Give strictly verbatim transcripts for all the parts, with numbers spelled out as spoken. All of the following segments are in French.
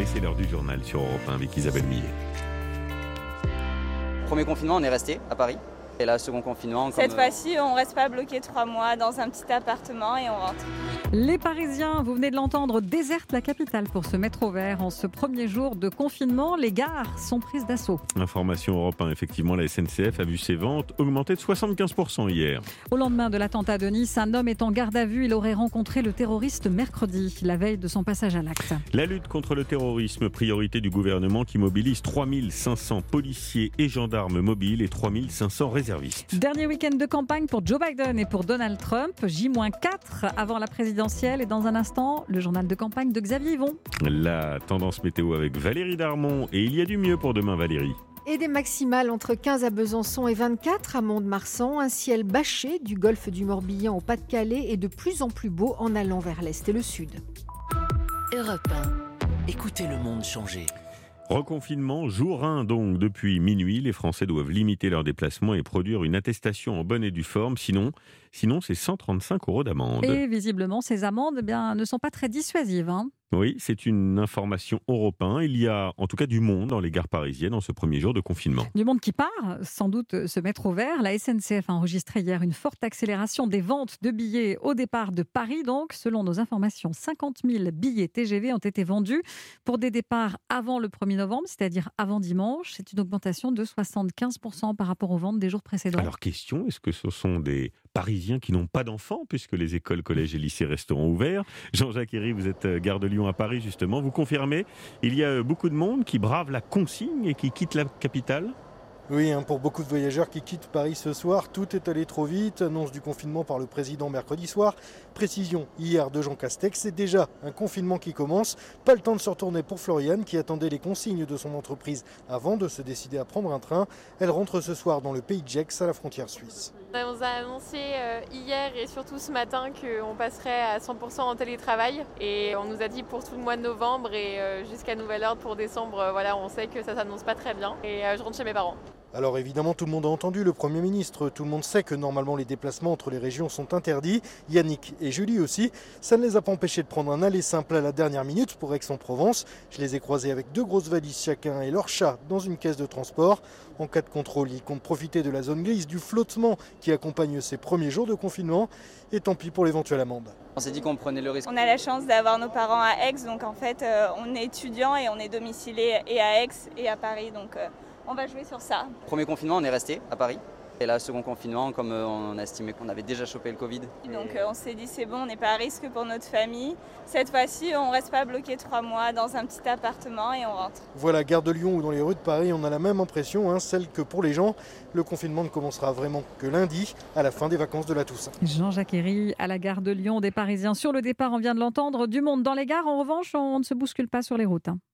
Et c'est l'heure du journal sur Europe un avec Isabelle Millet. Premier confinement, on est resté à Paris. Et là, second confinement... Cette comme, fois-ci, on ne reste pas bloqué trois mois dans un petit appartement et on rentre. Les Parisiens, vous venez de l'entendre, désertent la capitale pour se mettre au vert. En ce premier jour de confinement, les gares sont prises d'assaut. Information Europe un, effectivement, la S N C F a vu ses ventes augmenter de soixante-quinze pour cent hier. Au lendemain de l'attentat de Nice, un homme est en garde à vue. Il aurait rencontré le terroriste mercredi, la veille de son passage à l'acte. La lutte contre le terrorisme, priorité du gouvernement qui mobilise trois mille cinq cents policiers et gendarmes mobiles et trois mille cinq cents réservistes. Dernier week-end de campagne pour Joe Biden et pour Donald Trump. J quatre avant la présidentielle. Et dans un instant, le journal de campagne de Xavier Yvon. La tendance météo avec Valérie Darmon. Et il y a du mieux pour demain, Valérie. Et des maximales entre quinze à Besançon et vingt-quatre à Mont-de-Marsan. Un ciel bâché du golfe du Morbihan au Pas-de-Calais et de plus en plus beau en allant vers l'est et le sud. Europe un. Écoutez le monde changer. Reconfinement, jour un donc. Depuis minuit, les Français doivent limiter leurs déplacements et produire une attestation en bonne et due forme. Sinon, sinon c'est cent trente-cinq euros d'amende. Et visiblement, ces amendes eh bien, ne sont pas très dissuasives. Hein. Oui, c'est une information Europe un. Il y a en tout cas du monde dans les gares parisiennes en ce premier jour de confinement. Du monde qui part, sans doute se mettre au vert. La S N C F a enregistré hier une forte accélération des ventes de billets au départ de Paris. Donc, selon nos informations, cinquante mille billets T G V ont été vendus pour des départs avant le premier novembre, c'est-à-dire avant dimanche. C'est une augmentation de soixante-quinze pour cent par rapport aux ventes des jours précédents. Alors, question, est-ce que ce sont des Parisiens qui n'ont pas d'enfants, puisque les écoles, collèges et lycées resteront ouverts? Jean-Jacques Herry, vous êtes gare de Lyon à Paris, justement. Vous confirmez, il y a beaucoup de monde qui brave la consigne et qui quitte la capitale? Oui, hein, pour beaucoup de voyageurs qui quittent Paris ce soir, tout est allé trop vite. Annonce du confinement par le président mercredi soir. Précision hier de Jean Castex, c'est déjà un confinement qui commence. Pas le temps de se retourner pour Floriane qui attendait les consignes de son entreprise avant de se décider à prendre un train. Elle rentre ce soir dans le pays de Gex à la frontière suisse. On nous a annoncé hier et surtout ce matin qu'on passerait à cent pour cent en télétravail. Et on nous a dit pour tout le mois de novembre et jusqu'à nouvel ordre pour décembre, voilà, on sait que ça s'annonce pas très bien. Et je rentre chez mes parents. Alors évidemment, tout le monde a entendu le Premier ministre. Tout le monde sait que normalement les déplacements entre les régions sont interdits. Yannick et Julie aussi. Ça ne les a pas empêchés de prendre un aller simple à la dernière minute pour Aix-en-Provence. Je les ai croisés avec deux grosses valises chacun et leur chat dans une caisse de transport. En cas de contrôle, ils comptent profiter de la zone grise, du flottement qui accompagne ces premiers jours de confinement. Et tant pis pour l'éventuelle amende. On s'est dit qu'on prenait le risque. On a la chance d'avoir nos parents à Aix, donc en fait, euh, on est étudiant et on est domicilié et à Aix et à Paris, donc euh, on va jouer sur ça. Premier confinement, on est resté à Paris. Et là, second confinement, comme euh, on a estimé qu'on avait déjà chopé le Covid. Donc euh, on s'est dit c'est bon, on n'est pas à risque pour notre famille. Cette fois-ci, on ne reste pas bloqué trois mois dans un petit appartement et on rentre. Voilà, gare de Lyon ou dans les rues de Paris, on a la même impression, hein, celle que pour les gens. Le confinement ne commencera vraiment que lundi, à la fin des vacances de la Toussaint. Jean-Jacques Herry à la gare de Lyon, des Parisiens sur le départ, on vient de l'entendre. Du monde dans les gares, en revanche, on ne se bouscule pas sur les routes. Hein.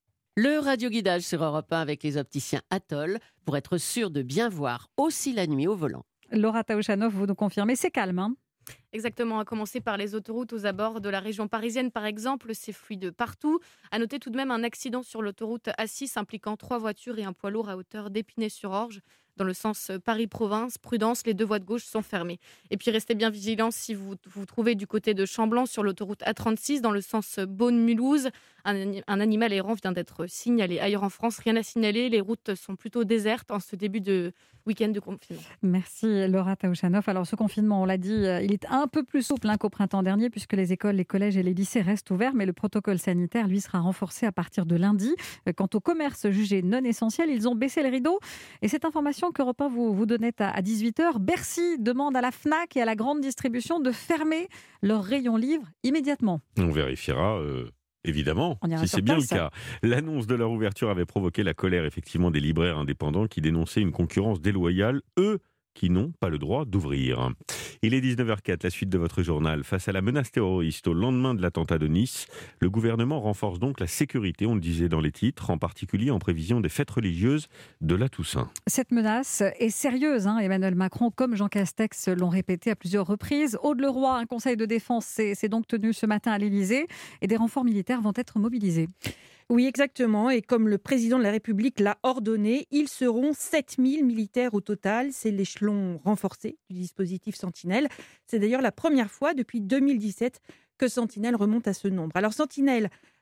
Le radioguidage sur Europe un avec les opticiens Atoll pour être sûr de bien voir aussi la nuit au volant. Laura Taouchanov, vous nous confirmez, c'est calme. Hein. Exactement, à commencer par les autoroutes aux abords de la région parisienne par exemple, c'est fluide partout. À noter tout de même un accident sur l'autoroute A six impliquant trois voitures et un poids lourd à hauteur d'Épinay-sur-Orge. Dans le sens Paris-Province, prudence, les deux voies de gauche sont fermées. Et puis restez bien vigilants si vous vous trouvez du côté de Chamblanc sur l'autoroute A trente-six dans le sens Beaune-Mulhouse. Un, un animal errant vient d'être signalé. Ailleurs en France, rien à signaler. Les routes sont plutôt désertes en ce début de week-end de confinement. Merci Laura Taouchanov. Alors ce confinement, on l'a dit, il est un peu plus souple hein, qu'au printemps dernier puisque les écoles, les collèges et les lycées restent ouverts, mais le protocole sanitaire, lui, sera renforcé à partir de lundi. Quant aux commerces jugés non essentiels, ils ont baissé le rideau. Et cette information que Europe un vous, vous donnait à dix-huit heures, Bercy demande à la Fnac et à la grande distribution de fermer leurs rayons livres immédiatement. On vérifiera... Euh... Évidemment, si c'est bien le cas. L'annonce de leur ouverture avait provoqué la colère effectivement des libraires indépendants qui dénonçaient une concurrence déloyale, eux qui n'ont pas le droit d'ouvrir. Il est dix-neuf heures zéro quatre, la suite de votre journal. Face à la menace terroriste au lendemain de l'attentat de Nice, le gouvernement renforce donc la sécurité, on le disait dans les titres, en particulier en prévision des fêtes religieuses de la Toussaint. Cette menace est sérieuse, hein. Emmanuel Macron comme Jean Castex l'ont répété à plusieurs reprises. Aude Leroy, un conseil de défense s'est, s'est donc tenu ce matin à l'Élysée et des renforts militaires vont être mobilisés. Oui, exactement. Et comme le président de la République l'a ordonné, ils seront sept mille militaires au total. C'est l'échelon renforcé du dispositif Sentinelle. C'est d'ailleurs la première fois depuis deux mille dix-sept que Sentinelle remonte à ce nombre. Alors Sentinelle,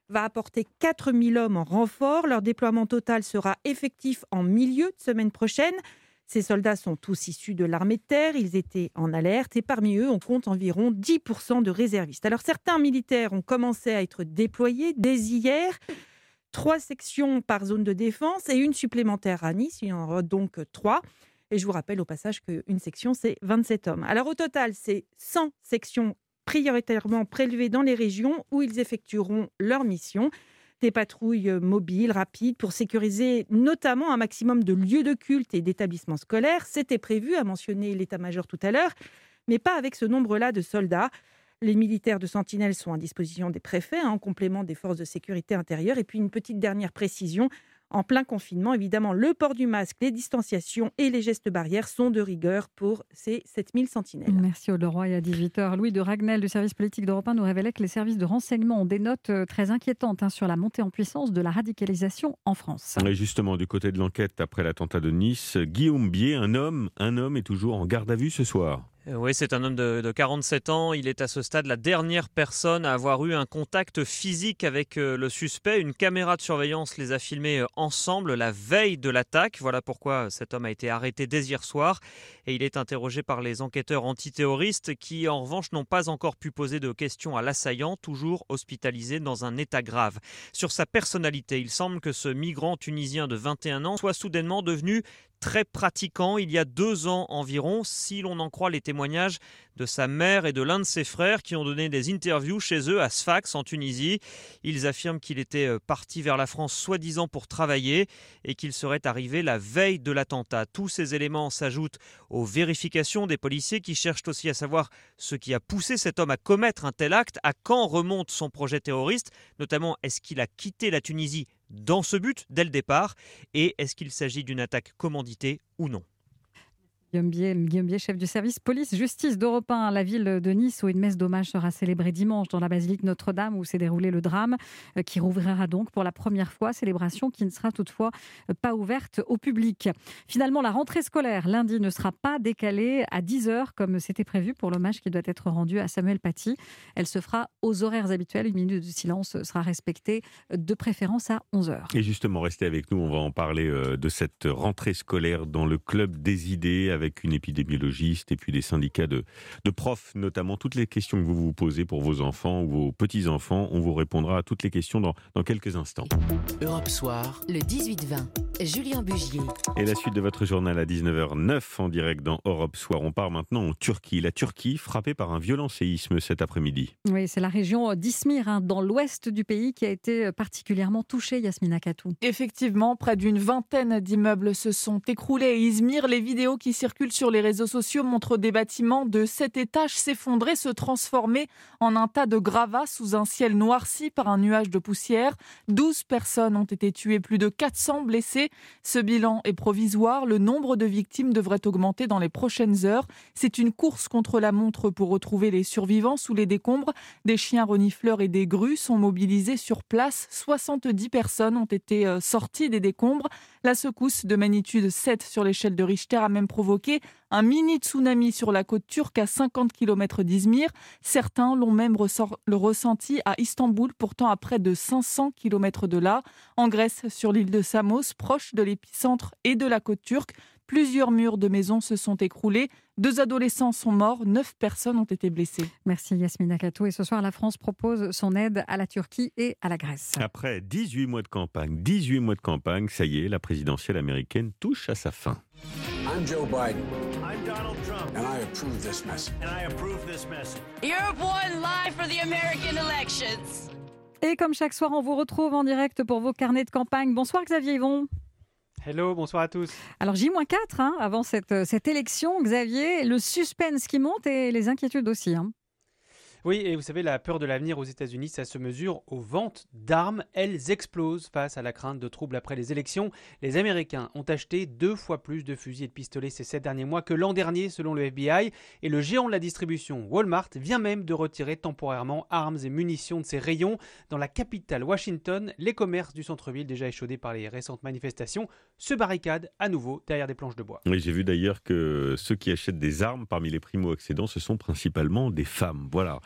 va apporter quatre mille hommes en renfort. Leur déploiement total sera effectif en milieu de semaine prochaine. Ces soldats sont tous issus de l'armée de terre, ils étaient en alerte et parmi eux, on compte environ dix pour cent de réservistes. Alors certains militaires ont commencé à être déployés dès hier, trois sections par zone de défense et une supplémentaire à Nice, il y en aura donc trois. Et je vous rappelle au passage qu'une section, c'est vingt-sept hommes. Alors au total, c'est cent sections prioritairement prélevées dans les régions où ils effectueront leur mission. Des patrouilles mobiles, rapides, pour sécuriser notamment un maximum de lieux de culte et d'établissements scolaires. C'était prévu, a mentionné l'état-major tout à l'heure, mais pas avec ce nombre-là de soldats. Les militaires de Sentinelle sont à disposition des préfets, hein, en complément des forces de sécurité intérieure. Et puis une petite dernière précision, en plein confinement, évidemment, le port du masque, les distanciations et les gestes barrières sont de rigueur pour ces sept mille sentinelles. Merci Aude Leroy. Et à dix-huit heures, Louis de Ragnel du service politique d'Europe un nous révélait que les services de renseignement ont des notes très inquiétantes hein, sur la montée en puissance de la radicalisation en France. Et justement, du côté de l'enquête après l'attentat de Nice, Guillaume Bier, un homme, un homme est toujours en garde à vue ce soir. Oui, c'est un homme de, de quarante-sept ans. Il est à ce stade la dernière personne à avoir eu un contact physique avec le suspect. Une caméra de surveillance les a filmés ensemble la veille de l'attaque. Voilà pourquoi cet homme a été arrêté dès hier soir. Et il est interrogé par les enquêteurs antiterroristes qui, en revanche, n'ont pas encore pu poser de questions à l'assaillant, toujours hospitalisé dans un état grave. Sur sa personnalité, il semble que ce migrant tunisien de vingt et un ans soit soudainement devenu très pratiquant il y a deux ans environ, si l'on en croit les témoignages de sa mère et de l'un de ses frères qui ont donné des interviews chez eux à Sfax en Tunisie. Ils affirment qu'il était parti vers la France soi-disant pour travailler et qu'il serait arrivé la veille de l'attentat. Tous ces éléments s'ajoutent aux vérifications des policiers qui cherchent aussi à savoir ce qui a poussé cet homme à commettre un tel acte, à quand remonte son projet terroriste, notamment est-ce qu'il a quitté la Tunisie dans ce but dès le départ et est-ce qu'il s'agit d'une attaque commanditée ou non. Guillaume Bier, Guillaume Bier, chef du service police-justice d'Europe un, la ville de Nice, où une messe d'hommage sera célébrée dimanche dans la basilique Notre-Dame, où s'est déroulé le drame, qui rouvrira donc pour la première fois, célébration qui ne sera toutefois pas ouverte au public. Finalement, la rentrée scolaire lundi ne sera pas décalée à dix heures, comme c'était prévu pour l'hommage qui doit être rendu à Samuel Paty. Elle se fera aux horaires habituels. Une minute de silence sera respectée, de préférence à onze heures. Et justement, restez avec nous, on va en parler de cette rentrée scolaire dans le club des idées, avec avec une épidémiologiste et puis des syndicats de, de profs, notamment toutes les questions que vous vous posez pour vos enfants ou vos petits-enfants. On vous répondra à toutes les questions dans, dans quelques instants. Europe Soir, le dix-huit vingt, Julien Bugier. Et la suite de votre journal à dix-neuf heures neuf en direct dans Europe Soir. On part maintenant en Turquie. La Turquie frappée par un violent séisme cet après-midi. Oui, c'est la région d'Izmir, hein, dans l'ouest du pays, qui a été particulièrement touchée, Yasmina Katou. Effectivement, près d'une vingtaine d'immeubles se sont écroulés à Izmir. Les vidéos qui circulent sur les réseaux sociaux montrent des bâtiments de sept étages s'effondrer, se transformer en un tas de gravats sous un ciel noirci par un nuage de poussière. douze personnes ont été tuées, plus de quatre cents blessés. Ce bilan est provisoire. Le nombre de victimes devrait augmenter dans les prochaines heures. C'est une course contre la montre pour retrouver les survivants sous les décombres. Des chiens renifleurs et des grues sont mobilisés sur place. soixante-dix personnes ont été sorties des décombres. La secousse de magnitude sept sur l'échelle de Richter a même provoqué un mini tsunami sur la côte turque à cinquante kilomètres d'Izmir. Certains l'ont même ressort, le ressenti à Istanbul, pourtant à près de cinq cents kilomètres de là. En Grèce, sur l'île de Samos, proche de l'épicentre et de la côte turque, plusieurs murs de maisons se sont écroulés. Deux adolescents sont morts, neuf personnes ont été blessées. Merci Yasmina Katou. Et ce soir, la France propose son aide à la Turquie et à la Grèce. Après dix-huit mois de campagne, dix-huit mois de campagne, ça y est, la présidentielle américaine touche à sa fin. I'm Joe Biden. I'm Donald Trump. And I approve this message. And I approve this message. Europe one live for the American elections. Et comme chaque soir, on vous retrouve en direct pour vos carnets de campagne. Bonsoir Xavier Yvon. Hello, bonsoir à tous. Alors J moins quatre, hein, avant cette, cette élection, Xavier, le suspense qui monte et les inquiétudes aussi. Hein. Oui, et vous savez, la peur de l'avenir aux États-Unis, ça se mesure aux ventes d'armes. Elles explosent face à la crainte de troubles après les élections. Les Américains ont acheté deux fois plus de fusils et de pistolets ces sept derniers mois que l'an dernier, selon le F B I. Et le géant de la distribution, Walmart, vient même de retirer temporairement armes et munitions de ses rayons. Dans la capitale, Washington, les commerces du centre-ville, déjà échaudés par les récentes manifestations, se barricadent à nouveau derrière des planches de bois. Oui, j'ai vu d'ailleurs que ceux qui achètent des armes, parmi les primo-accédants, ce sont principalement des femmes. Voilà.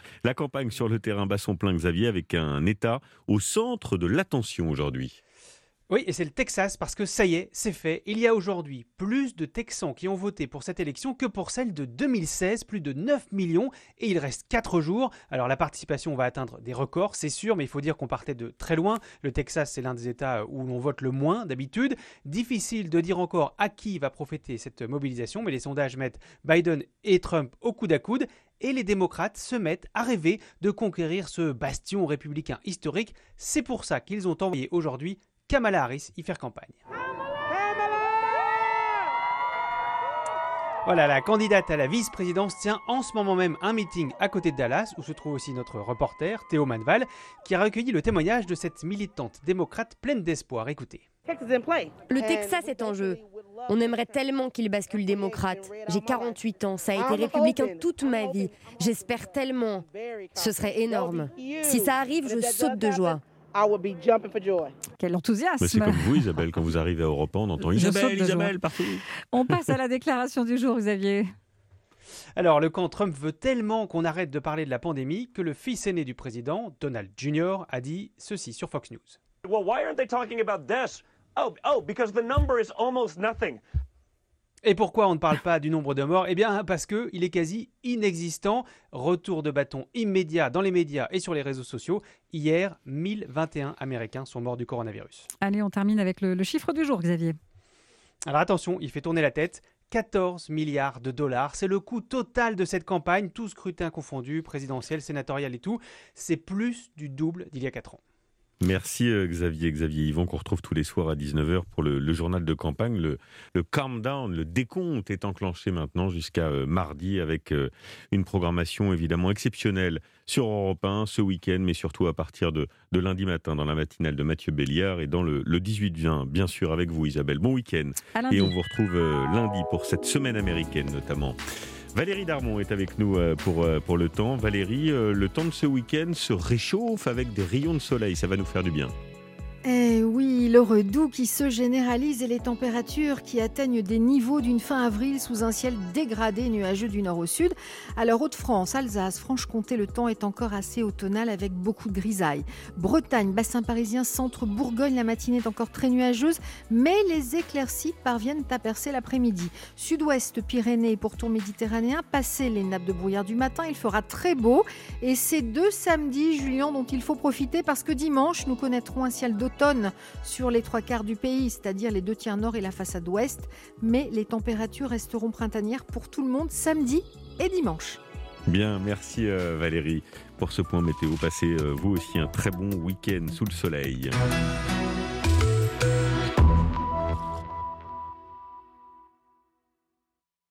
La campagne sur le terrain bat son plein, Xavier, avec un État au centre de l'attention aujourd'hui. Oui, et c'est le Texas parce que ça y est, c'est fait. Il y a aujourd'hui plus de Texans qui ont voté pour cette élection que pour celle de deux mille seize, plus de neuf millions, et il reste quatre jours. Alors la participation va atteindre des records, c'est sûr, mais il faut dire qu'on partait de très loin. Le Texas, c'est l'un des États où l'on vote le moins d'habitude. Difficile de dire encore à qui va profiter cette mobilisation, mais les sondages mettent Biden et Trump au coude à coude. Et les démocrates se mettent à rêver de conquérir ce bastion républicain historique. C'est pour ça qu'ils ont envoyé aujourd'hui Kamala Harris y faire campagne. Voilà, la candidate à la vice-présidence tient en ce moment même un meeting à côté de Dallas, où se trouve aussi notre reporter, Théo Manval, qui a recueilli le témoignage de cette militante démocrate pleine d'espoir. Écoutez. Le Texas est en jeu. On aimerait tellement qu'il bascule démocrate. J'ai quarante-huit ans, ça a été républicain toute ma vie. J'espère tellement. Ce serait énorme. Si ça arrive, je saute de joie. Quel enthousiasme! Mais c'est comme vous, Isabelle, quand vous arrivez à Europe un, on entend Isabelle, Isabelle, partout. On passe à la déclaration du jour, Xavier. Alors, le camp Trump veut tellement qu'on arrête de parler de la pandémie que le fils aîné du président, Donald Junior, a dit ceci sur Fox News. Well, why aren't they talking about this? Oh, oh, because the number is almost nothing. Et pourquoi on ne parle pas du nombre de morts ? Eh bien, parce qu'il est quasi inexistant. Retour de bâton immédiat dans les médias et sur les réseaux sociaux. Hier, mille vingt et un Américains sont morts du coronavirus. Allez, on termine avec le, le chiffre du jour, Xavier. Alors attention, il fait tourner la tête. quatorze milliards de dollars. C'est le coût total de cette campagne, tout scrutin confondu, présidentiel, sénatorial et tout. C'est plus du double d'il y a quatre ans. Merci euh, Xavier, Xavier Yvon, qu'on retrouve tous les soirs à dix-neuf heures pour le, le journal de campagne. Le, le countdown, le décompte est enclenché maintenant jusqu'à euh, mardi avec euh, une programmation évidemment exceptionnelle sur Europe un ce week-end, mais surtout à partir de, de lundi matin dans la matinale de Mathieu Béliard et dans le, le dix-huit juin, bien sûr avec vous Isabelle. Bon week-end et on vous retrouve euh, lundi pour cette semaine américaine notamment. Valérie Darmon est avec nous pour, pour le temps. Valérie, le temps de ce week-end se réchauffe avec des rayons de soleil. Ça va nous faire du bien. Eh oui, le redoux qui se généralise et les températures qui atteignent des niveaux d'une fin avril sous un ciel dégradé nuageux du nord au sud. Alors Hauts-de-France, Alsace, Franche-Comté, le temps est encore assez automnal avec beaucoup de grisailles. Bretagne, bassin parisien, centre, Bourgogne, la matinée est encore très nuageuse, mais les éclaircies parviennent à percer l'après-midi. Sud-ouest, Pyrénées et pourtour méditerranéen, passé les nappes de brouillard du matin, il fera très beau. Et c'est deux samedis, Julien, dont il faut profiter parce que dimanche, nous connaîtrons un ciel d'automne sur les trois quarts du pays, c'est-à-dire les deux tiers nord et la façade ouest. Mais les températures resteront printanières pour tout le monde samedi et dimanche. Bien, merci euh, Valérie pour ce point météo. Passez euh, vous aussi un très bon week-end sous le soleil.